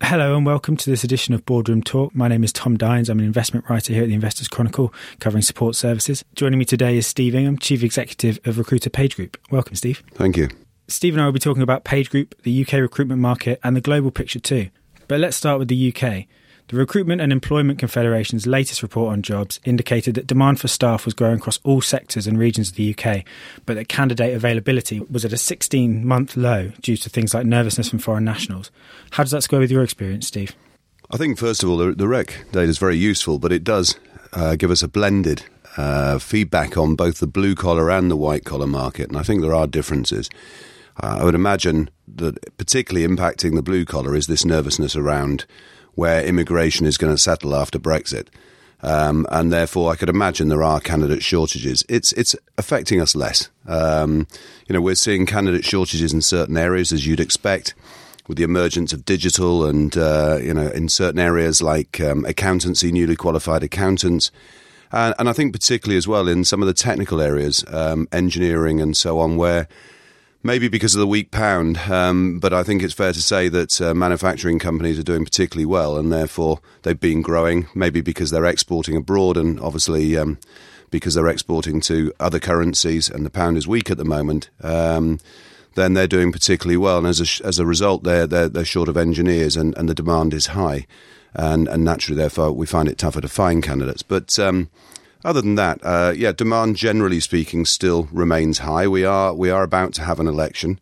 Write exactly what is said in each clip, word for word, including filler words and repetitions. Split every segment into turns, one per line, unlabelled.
Hello and welcome to this edition of Boardroom Talk. My name is Tom Dines. I'm an investment writer here at the Investors Chronicle, covering support services. Joining me today is Steve Ingham, Chief Executive of Recruiter PageGroup. Welcome, Steve.
Thank you.
Steve and I will be talking about PageGroup, the U K recruitment market and the global picture too. But let's start with the U K. The Recruitment and Employment Confederation's latest report on jobs indicated that demand for staff was growing across all sectors and regions of the U K, but that candidate availability was at a sixteen-month low due to things like nervousness from foreign nationals. How does that square with your experience, Steve?
I think, first of all, the, the R E C data is very useful, but it does uh, give us a blended uh, feedback on both the blue-collar and the white-collar market, and I think there are differences. Uh, I would imagine that particularly impacting the blue-collar is this nervousness around where immigration is going to settle after Brexit. Um, and therefore, I could imagine there are candidate shortages. It's it's affecting us less. Um, you know, we're seeing candidate shortages in certain areas, as you'd expect, with the emergence of digital and, uh, you know, in certain areas like um, accountancy, newly qualified accountants. And, and I think particularly as well in some of the technical areas, um, engineering and so on, where maybe because of the weak pound, um, but I think it's fair to say that uh, manufacturing companies are doing particularly well, and therefore they've been growing, maybe because they're exporting abroad, and obviously um, because they're exporting to other currencies and the pound is weak at the moment, um, then they're doing particularly well. And as a, as a result, they're, they're, they're short of engineers and, and the demand is high. And, and naturally, therefore, we find it tougher to find candidates. But Um, Other than that, uh, yeah, demand generally speaking still remains high. We are we are about to have an election.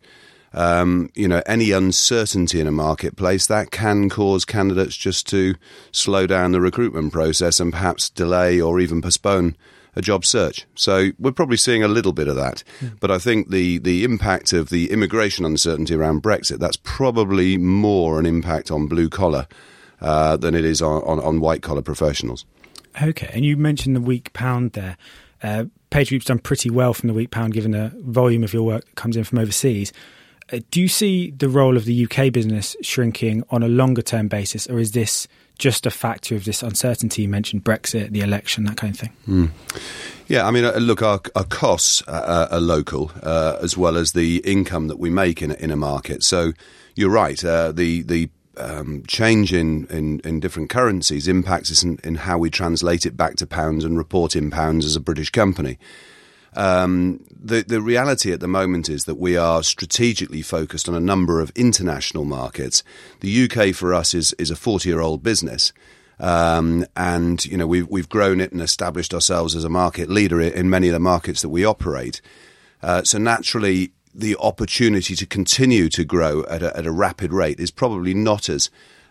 Um, you know, any uncertainty in a marketplace that can cause candidates just to slow down the recruitment process and perhaps delay or even postpone a job search. So we're probably seeing a little bit of that. Yeah. But I think the the impact of the immigration uncertainty around Brexit, that's probably more an impact on blue collar uh, than it is on, on, on white collar professionals.
Okay, and you mentioned the weak pound there. Uh, PageGroup's done pretty well from the weak pound given the volume of your work that comes in from overseas. Uh, do you see the role of the U K business shrinking on a longer term basis, or is this just a factor of this uncertainty? You mentioned Brexit, the election, that kind of thing.
Mm. Yeah, I mean, uh, look, our, our costs are, are local uh, as well as the income that we make in, in a market. So you're right, uh, the the Um, change in, in, in different currencies impacts us in, in how we translate it back to pounds and report in pounds as a British company. Um, the, the reality at the moment is that we are strategically focused on a number of international markets. The U K for us is, is a forty-year-old business. Um, and, you know, we've, we've grown it and established ourselves as a market leader in many of the markets that we operate. Uh, so naturally, the opportunity to continue to grow at a, at a rapid rate is probably not as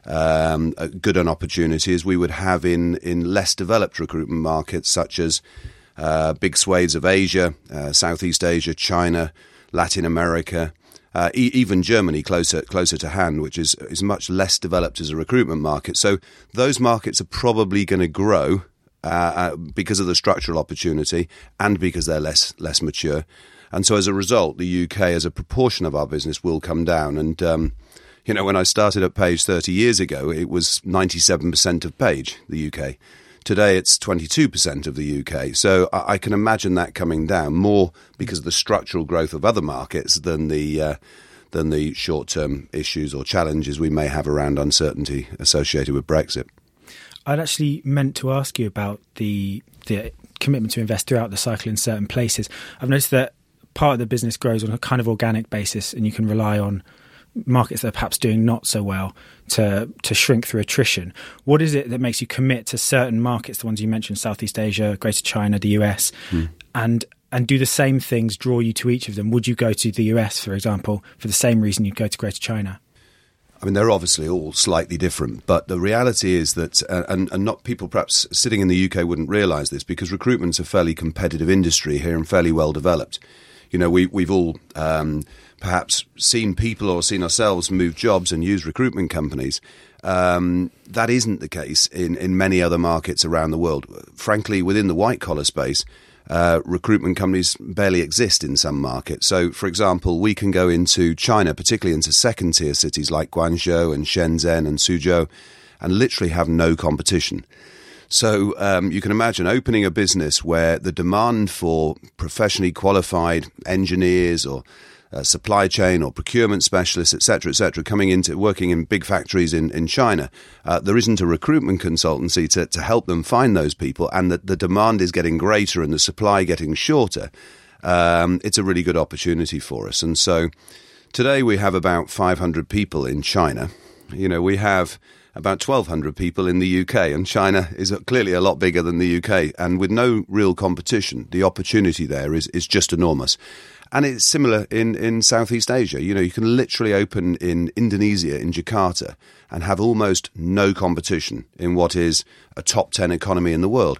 um, a good an opportunity as we would have in, in less developed recruitment markets such as uh, big swathes of Asia, uh, Southeast Asia, China, Latin America, uh, e- even Germany closer closer to hand, which is, is much less developed as a recruitment market. So those markets are probably going to grow uh, uh, because of the structural opportunity and because they're less less mature. And so as a result, the U K as a proportion of our business will come down. And, um, you know, when I started at Page thirty years ago, it was ninety-seven percent of Page, the U K. Today, it's twenty-two percent of the U K. So I, I can imagine that coming down more because of the structural growth of other markets than the uh, than the short-term issues or challenges we may have around uncertainty associated with Brexit.
I'd actually meant to ask you about the the commitment to invest throughout the cycle in certain places. I've noticed that part of the business grows on a kind of organic basis, and you can rely on markets that are perhaps doing not so well to to shrink through attrition. What is it that makes you commit to certain markets, the ones you mentioned, Southeast Asia, Greater China, the U S, mm. and and do the same things draw you to each of them? Would you go to the U S, for example, for the same reason you'd go to Greater China?
I mean, they're obviously all slightly different, but the reality is that, uh, and, and not people perhaps sitting in the U K wouldn't realise this, because recruitment's a fairly competitive industry here and fairly well developed. You know, we, we've all um, perhaps seen people or seen ourselves move jobs and use recruitment companies. Um, that isn't the case in, in many other markets around the world. Frankly, within the white-collar space, uh, recruitment companies barely exist in some markets. So, for example, we can go into China, particularly into second-tier cities like Guangzhou and Shenzhen and Suzhou, and literally have no competition. So um, you can imagine opening a business where the demand for professionally qualified engineers or uh, supply chain or procurement specialists, et cetera, et cetera, coming into working in big factories in, in China. Uh, there isn't a recruitment consultancy to, to help them find those people, and that the demand is getting greater and the supply getting shorter. Um, it's a really good opportunity for us. And so today we have about five hundred people in China. You know, we have about twelve hundred people in the U K, and China is clearly a lot bigger than the U K. And with no real competition, the opportunity there is, is just enormous. And it's similar in, in Southeast Asia. You know, you can literally open in Indonesia, in Jakarta, and have almost no competition in what is a top ten economy in the world.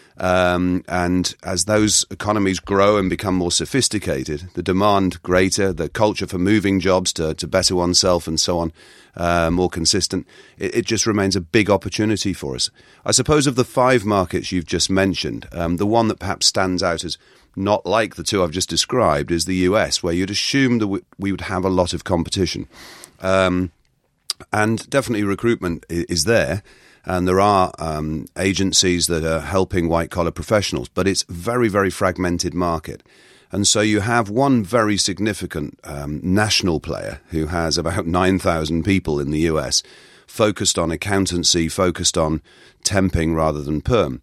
Um, and as those economies grow and become more sophisticated, the demand greater, the culture for moving jobs to, to better oneself and so on, uh, more consistent, it, it just remains a big opportunity for us. I suppose of the five markets you've just mentioned, um, the one that perhaps stands out as not like the two I've just described is the U S, where you'd assume that we would have a lot of competition. Um, and definitely recruitment is there. And there are um, agencies that are helping white-collar professionals, but it's a very, very fragmented market. And so you have one very significant um, national player who has about nine thousand people in the U S, focused on accountancy, focused on temping rather than perm.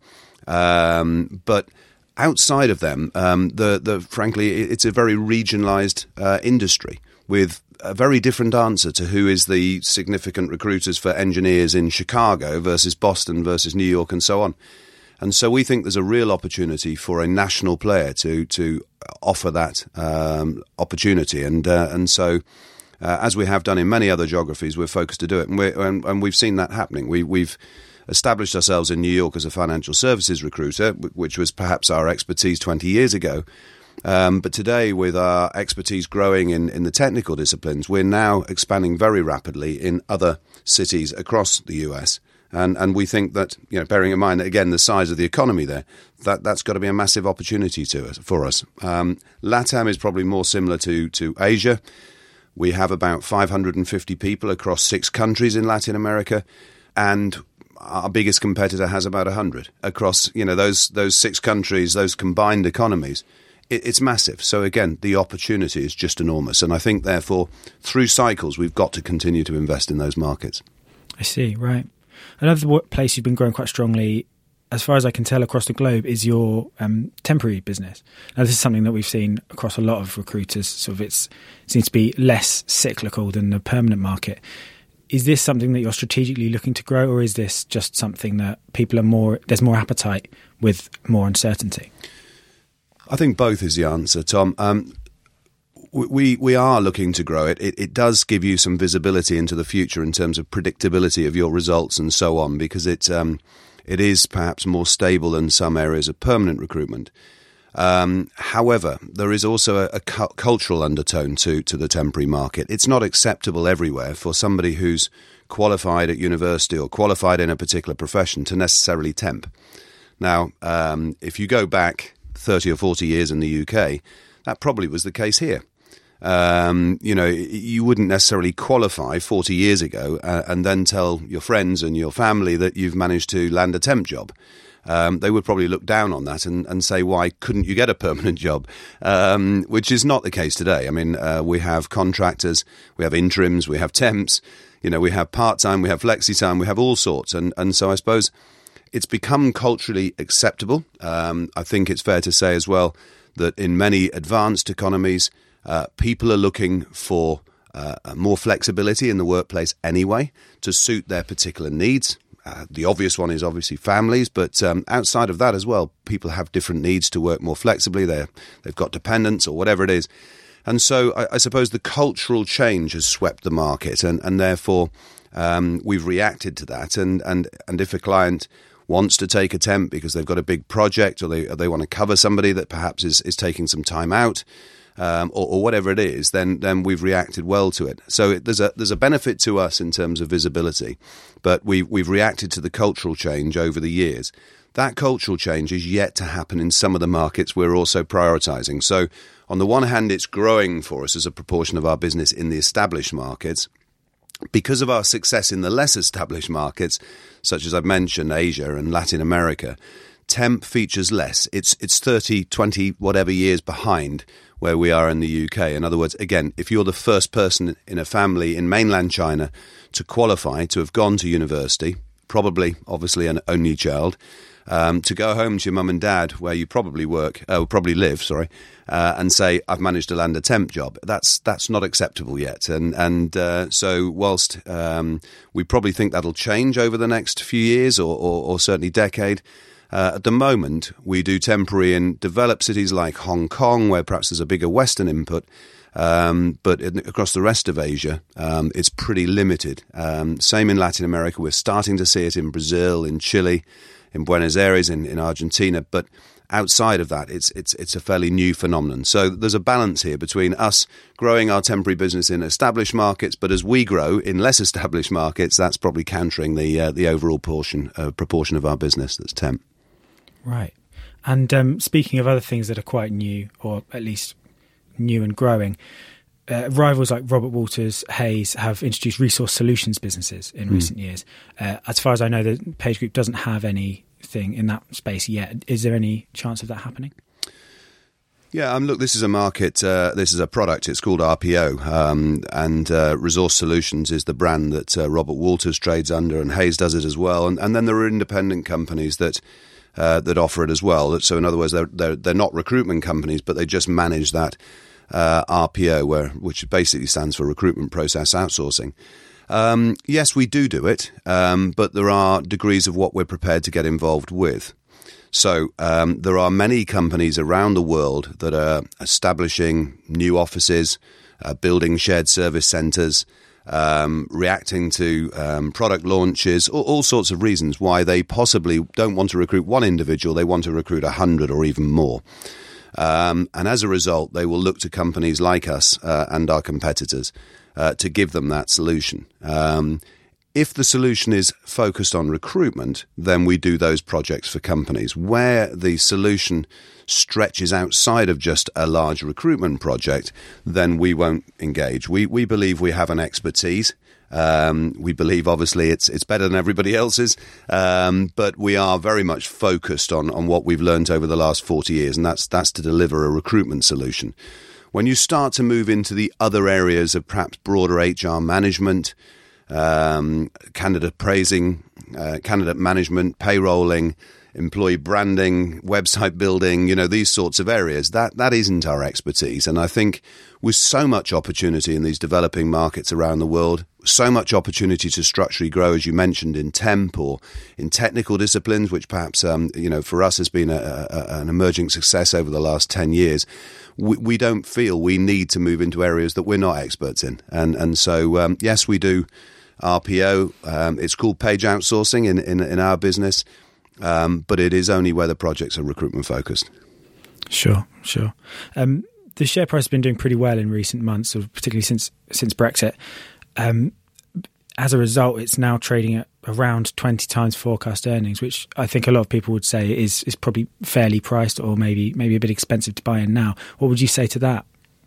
Um, but outside of them, um, the, the frankly, it's a very regionalised uh, industry with a very different answer to who is the significant recruiters for engineers in Chicago versus Boston versus New York and so on. And so we think there's a real opportunity for a national player to to offer that um, opportunity. And uh, and so, uh, as we have done in many other geographies, we're focused to do it. And, we're, and, and we've seen that happening. We, we've established ourselves in New York as a financial services recruiter, which was perhaps our expertise twenty years ago. Um, but today, with our expertise growing in, in the technical disciplines, we're now expanding very rapidly in other cities across the U S. And and we think that, you know, bearing in mind, again, the size of the economy there, that, that's got to be a massive opportunity to us, for us. Um, LATAM is probably more similar to, to Asia. We have about five hundred fifty people across six countries in Latin America, and our biggest competitor has about one hundred across, you know, those those six countries, those combined economies. It's massive. So again, the opportunity is just enormous. And I think, therefore, through cycles, we've got to continue to invest in those markets.
I see, right. Another place you've been growing quite strongly, as far as I can tell, across the globe, is your um, temporary business. Now, this is something that we've seen across a lot of recruiters. Sort of it's, it seems to be less cyclical than the permanent market. Is this something that you're strategically looking to grow, or is this just something that people are more, there's more appetite with more uncertainty?
I think both is the answer, Tom. Um, we we are looking to grow it. it. It does give you some visibility into the future in terms of predictability of your results and so on, because it um, it is perhaps more stable than some areas of permanent recruitment. Um, however, there is also a, a cu- cultural undertone to to the temporary market. It's not acceptable everywhere for somebody who's qualified at university or qualified in a particular profession to necessarily temp. Now, um, if you go back thirty or forty years in the U K, that probably was the case here. Um, you know, you wouldn't necessarily qualify forty years ago uh, and then tell your friends and your family that you've managed to land a temp job. Um, they would probably look down on that and, and say, why couldn't you get a permanent job? Um, which is not the case today. I mean, uh, we have contractors, we have interims, we have temps, you know, we have part-time, we have flexi-time, we have all sorts. And, and so I suppose it's become culturally acceptable. Um, I think it's fair to say as well that in many advanced economies, uh, people are looking for uh, more flexibility in the workplace anyway to suit their particular needs. Uh, the obvious one is obviously families, but um, outside of that as well, people have different needs to work more flexibly. They're, they've got dependents or whatever it is. And so I, I suppose the cultural change has swept the market, and, and therefore um, we've reacted to that. And, and, and if a client wants to take a temp because they've got a big project, or they or they want to cover somebody that perhaps is, is taking some time out, um, or, or whatever it is, then then we've reacted well to it. So it, there's a there's a benefit to us in terms of visibility, but we've we've reacted to the cultural change over the years. That cultural change is yet to happen in some of the markets we're also prioritising. So on the one hand, it's growing for us as a proportion of our business in the established markets. Because of our success in the less established markets, such as I've mentioned, Asia and Latin America, temp features less. It's it's thirty, twenty, whatever years behind where we are in the U K. In other words, again, if you're the first person in a family in mainland China to qualify, to have gone to university, probably, obviously, an only child, um, to go home to your mum and dad, where you probably work, uh, probably live, sorry, uh, and say, I've managed to land a temp job. That's that's not acceptable yet. And and uh, so whilst um, we probably think that'll change over the next few years or, or, or certainly decade, uh, at the moment, we do temporary in developed cities like Hong Kong, where perhaps there's a bigger Western input. Um, but in, across the rest of Asia, um, it's pretty limited. Um, same in Latin America. We're starting to see it in Brazil, in Chile, in Buenos Aires, in, in Argentina. But outside of that, it's it's it's a fairly new phenomenon. So there's a balance here between us growing our temporary business in established markets, but as we grow in less established markets, that's probably countering the uh, the overall portion uh, proportion of our business that's temp.
Right. And um, speaking of other things that are quite new, or at least new and growing, uh, rivals like Robert Walters, Hays have introduced resource solutions businesses in mm. recent years. Uh, as far as I know, the PageGroup doesn't have anything in that space yet. Is there any chance of that happening?
Yeah, um, look, this is a market, uh, this is a product, it's called R P O, um, and uh, Resource Solutions is the brand that uh, Robert Walters trades under, and Hays does it as well. And, and then there are independent companies that uh, that offer it as well. So in other words, they're, they're, they're not recruitment companies, but they just manage that uh, R P O, where, which basically stands for Recruitment Process Outsourcing. Um, yes, we do do it, um, but there are degrees of what we're prepared to get involved with. So um, there are many companies around the world that are establishing new offices, uh, building shared service centres, um, reacting to um, product launches, all, all sorts of reasons why they possibly don't want to recruit one individual, they want to recruit a hundred or even more. Um, and as a result, they will look to companies like us uh, and our competitors uh, to give them that solution. Um If the solution is focused on recruitment, then we do those projects for companies. Where the solution stretches outside of just a large recruitment project, then we won't engage. We we believe we have an expertise. Um, we believe, obviously, it's it's better than everybody else's, um, but we are very much focused on, on what we've learned over the last forty years, and that's that's to deliver a recruitment solution. When you start to move into the other areas of perhaps broader H R management, Um, candidate praising, uh, candidate management, payrolling, employee branding, website building, you know, these sorts of areas, that that isn't our expertise. And I think with so much opportunity in these developing markets around the world, so much opportunity to structurally grow, as you mentioned, in temp or in technical disciplines, which perhaps, um, you know, for us has been a, a, an emerging success over the last ten years, we, we don't feel we need to move into areas that we're not experts in. And, and so, um, yes, we do R P O. Um, it's called Page Outsourcing in, in, in our business, um, but it is only where the projects are recruitment focused.
Sure, sure. Um, the share price has been doing pretty well in recent months, particularly since since Brexit. Um, as a result, it's now trading at around twenty times forecast earnings, which I think a lot of people would say is is probably fairly priced, or maybe maybe a bit expensive to buy in now. What would you say to that?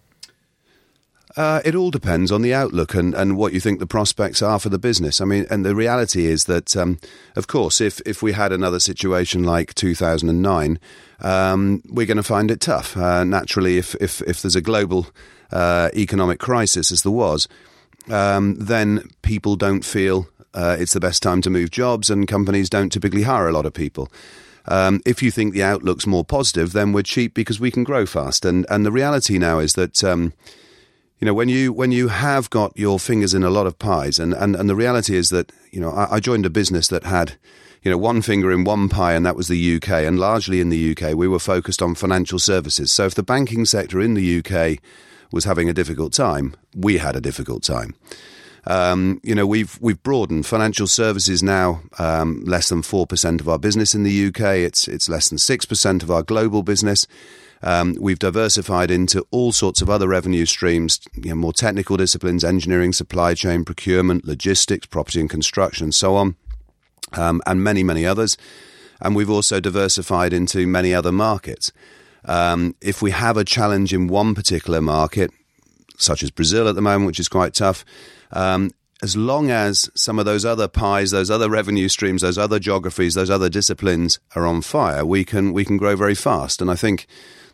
Uh, it all depends on the outlook and, and what you think the prospects are for the business. I mean, and the reality is that, um, of course, if, if we had another situation like two thousand nine, um, we're going to find it tough. Uh, naturally, if, if, if there's a global uh, economic crisis, as there was, um, then people don't feel uh, it's the best time to move jobs, and companies don't typically hire a lot of people. Um, if you think the outlook's more positive, then we're cheap because we can grow fast. And, and the reality now is that Um, You know, when you when you have got your fingers in a lot of pies, and, and, and the reality is that, you know, I, I joined a business that had, you know, one finger in one pie, and that was the U K. And largely in the U K, we were focused on financial services. So if the banking sector in the U K was having a difficult time, we had a difficult time. Um, you know, we've we've broadened. Financial services now um, less than four percent of our business in the U K. It's it's less than six percent of our global business. Um, we've diversified into all sorts of other revenue streams, you know, more technical disciplines, engineering, supply chain, procurement, logistics, property and construction, and so on, um, and many, many others. And we've also diversified into many other markets. Um, if we have a challenge in one particular market, such as Brazil at the moment, which is quite tough, um, as long as some of those other pies, those other revenue streams, those other geographies, those other disciplines are on fire, we can we can grow very fast. And I think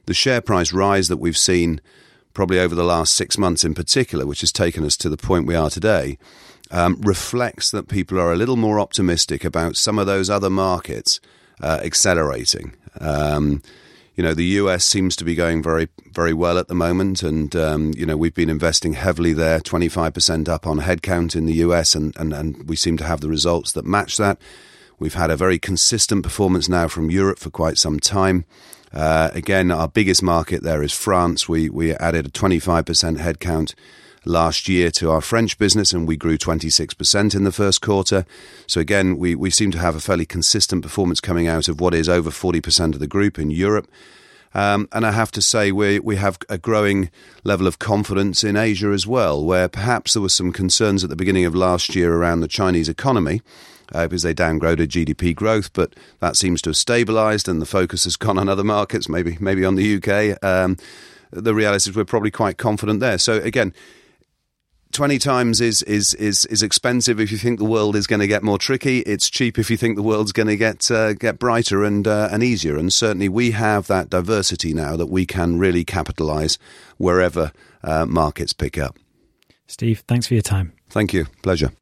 the share price rise that we've seen probably over the last six months in particular, which has taken us to the point we are today, um, reflects that people are a little more optimistic about some of those other markets uh, accelerating. Um, you know, the U S seems to be going very, very well at the moment, and um, you know, we've been investing heavily there, twenty-five percent up on headcount in the U S, and, and, and we seem to have the results that match that. We've had a very consistent performance now from Europe for quite some time. Uh, again, our biggest market there is France. We we added a twenty-five percent headcount last year to our French business, and we grew twenty-six percent in the first quarter. So again, we, we seem to have a fairly consistent performance coming out of what is over forty percent of the group in Europe. Um, and I have to say we we have a growing level of confidence in Asia as well, where perhaps there were some concerns at the beginning of last year around the Chinese economy, Uh, because they downgraded G D P growth, but that seems to have stabilised and the focus has gone on other markets, maybe maybe on the U K. Um, the reality is we're probably quite confident there. So again, twenty times is is is is expensive if you think the world is going to get more tricky. It's cheap if you think the world's going to get uh, get brighter and uh, and easier. And certainly we have that diversity now that we can really capitalise wherever uh, markets pick up.
Steve, thanks for your time.
Thank you. Pleasure.